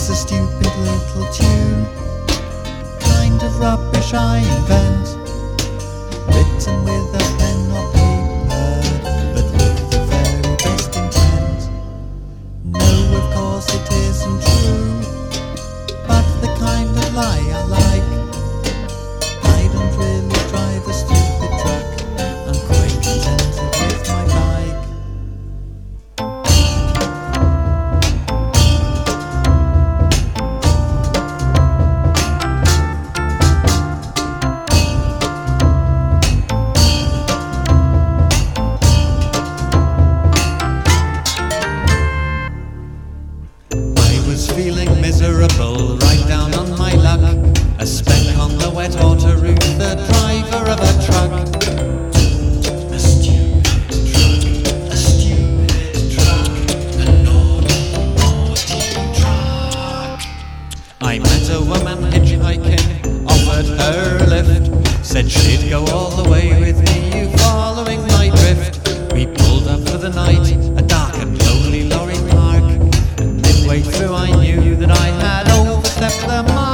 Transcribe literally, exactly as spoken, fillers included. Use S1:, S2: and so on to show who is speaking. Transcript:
S1: It's a stupid little tune, kind of rubbish I invent, written with a pen or paper, but with the very best intent. No, of course it isn't true, but the kind of lie I like. I don't really drive a stupid truck, I'm quite contented with my bike. Feeling miserable, right down on my luck, a speck on the wet auto roof, the driver of a truck. A stupid truck, a stupid truck, a naughty, naughty truck. I met a woman hitchhiking, offered her a lift, said she'd go all the way with me, you following my drift. We pulled up for the night, a dark and lonely lorry park. Midway through I knew that I had overstepped the mark.